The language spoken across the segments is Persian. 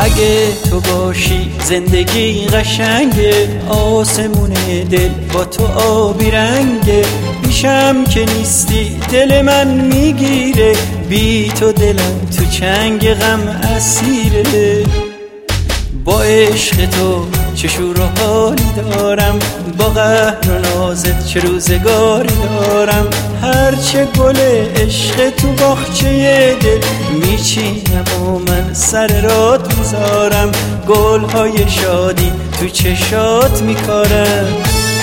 اگه تو باشی زندگی قشنگه، آسمون دل با تو آبی رنگه. پیشم که نیستی دل من میگیره، بی تو دلم تو چنگ غم اسیره. با عشق تو چه شور و حالی دارم، با قهر و نازت چه روزگاری دارم. هرچه گل عشق تو باغچه دل میچینم و من سر رات میذارم. گلهای شادی تو چشات میکارم.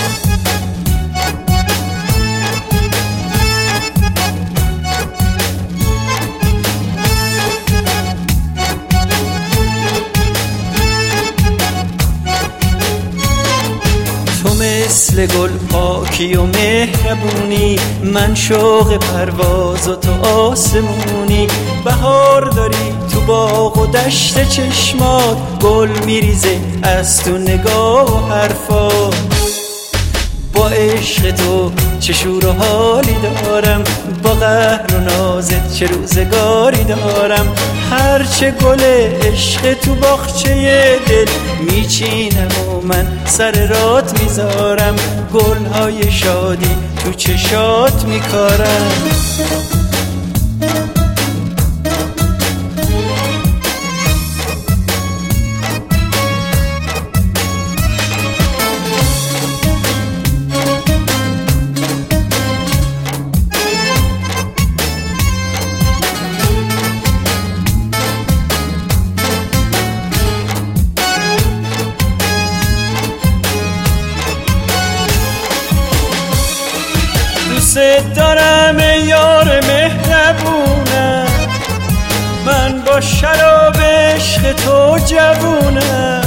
مثل گل پاکی و مهربونی، من شوق پرواز و تو آسمونی. بهار داری تو باغ و دشت چشمات، گل میریزه از تو نگاه و حرفات. با عشق تو چه شور و حالی دارم، با قهر و نازت چه روزگاری دارم. هرچه گل عشق تو باغچه دل میچینم و من سر رات میذارم. گلهای شادی تو چشات میکارم. دوست دارم ای یار مهربونم، من با شراب عشق تو جوونم.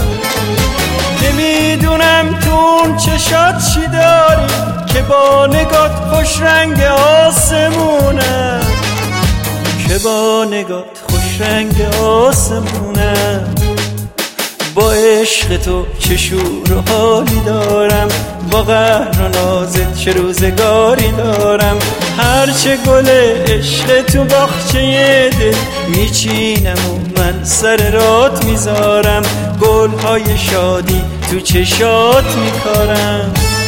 نمیدونم تو اون چشات چی داری که با نگات خوش رنگ آسمونم، که با نگات خوش رنگ آسمونم. با عشق تو چه شور و حالی دارم، با قهر و نازت چه روزگاری دارم. هرچه گل عشق تو باغچه دل میچینم و من سر رات میذارم. گلهای شادی تو چشات میکارم.